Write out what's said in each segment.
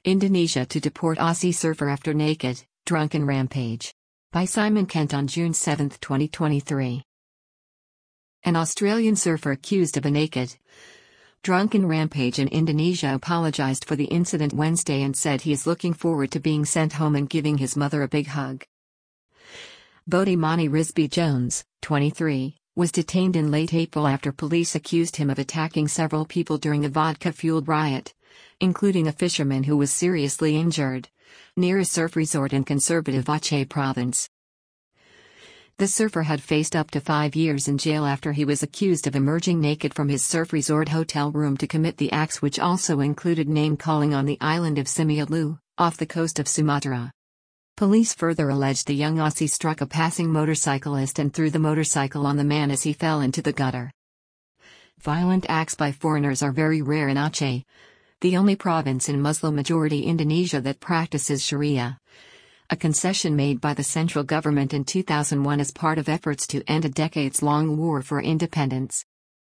Indonesia to deport Aussie surfer after naked, drunken rampage. By Simon Kent on June 7, 2023. An Australian surfer accused of a naked, drunken rampage in Indonesia apologized for the incident Wednesday and said he is looking forward to being sent home and giving his mother a big hug. Bodimani Rizby Jones, 23, was detained in late April after police accused him of attacking several people during a vodka-fueled riot, including a fisherman who was seriously injured, near a surf resort in conservative Aceh province. The surfer had faced up to 5 years in jail after he was accused of emerging naked from his surf resort hotel room to commit the acts, which also included name-calling on the island of Simeulue, off the coast of Sumatra. Police further alleged the young Aussie struck a passing motorcyclist and threw the motorcycle on the man as he fell into the gutter. Violent acts by foreigners are very rare in Aceh, the only province in Muslim-majority Indonesia that practices Sharia, a concession made by the central government in 2001 as part of efforts to end a decades-long war for independence.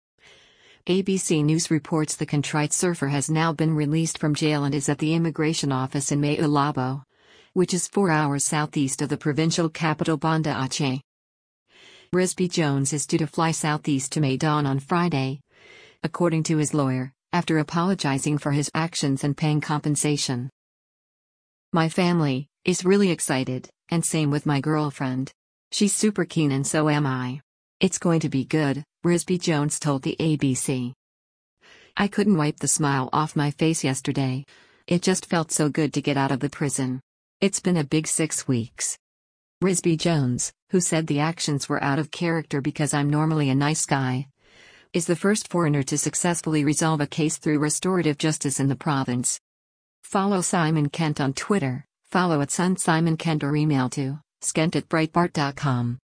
ABC News reports the contrite surfer has now been released from jail and is at the immigration office in Maulabo, which is 4 hours southeast of the provincial capital Banda Aceh. Rizby Jones is due to fly southeast to Medan on Friday, according to his lawyer, after apologizing for his actions and paying compensation. "My family is really excited, and same with my girlfriend. She's super keen and so am I. It's going to be good," Rizby Jones told the ABC. "I couldn't wipe the smile off my face yesterday. It just felt so good to get out of the prison. It's been a big 6 weeks." Rizby Jones, who said the actions were out of character because I'm normally a nice guy, is the first foreigner to successfully resolve a case through restorative justice in the province. Follow Simon Kent on Twitter, follow @SunSimonKent or email to skent@breitbart.com.